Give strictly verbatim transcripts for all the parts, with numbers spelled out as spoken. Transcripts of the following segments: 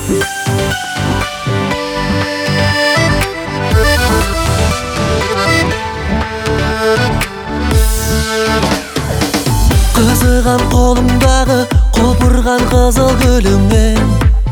Қызыған қолымдағы құлпырған қызыл гүліңнен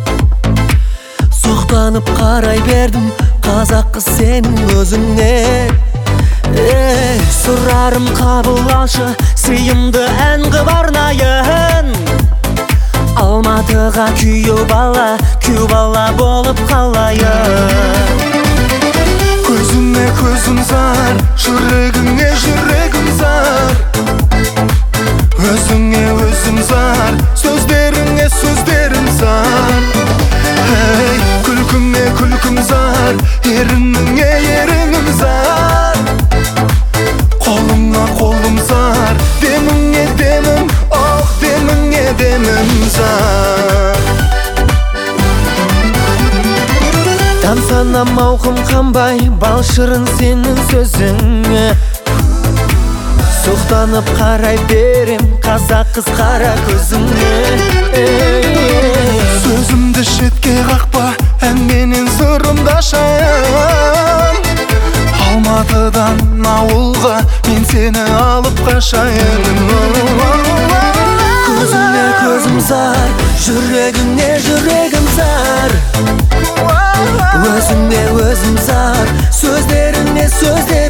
соқтанып қарай бердім қазақ қыз сенің өзіңе. Ей, сұрарым қабыл алшы сыйымды ән қып арнайын. Алматыға күйеу бала, күйеу бала болып қалайын. Көзіңе көзім зар, жүрегіңе жүрегім зар. Өзіңе өзім зар, сөздеріңе сөздерім зар. Ей, күлкіңе күлкім зар, ерініңе ерінім зар. Қолыңа қолым зар, деміңе демім, ох деміңе демім зар. Тамсана мауқым қанбай, бал шырын сенің сөзіңе. Соқтанып қарай берем қазақ қыз қара көзіңе. Сөзімді шетке қақпа, әнменен сырымда шаян. Алматыдан ауылға мен сені алып қашайын. Көзіңе көзім зар, жүрегіңе жүрегім зар. Өзіңе өзім зар, сөздеріңе сөздерім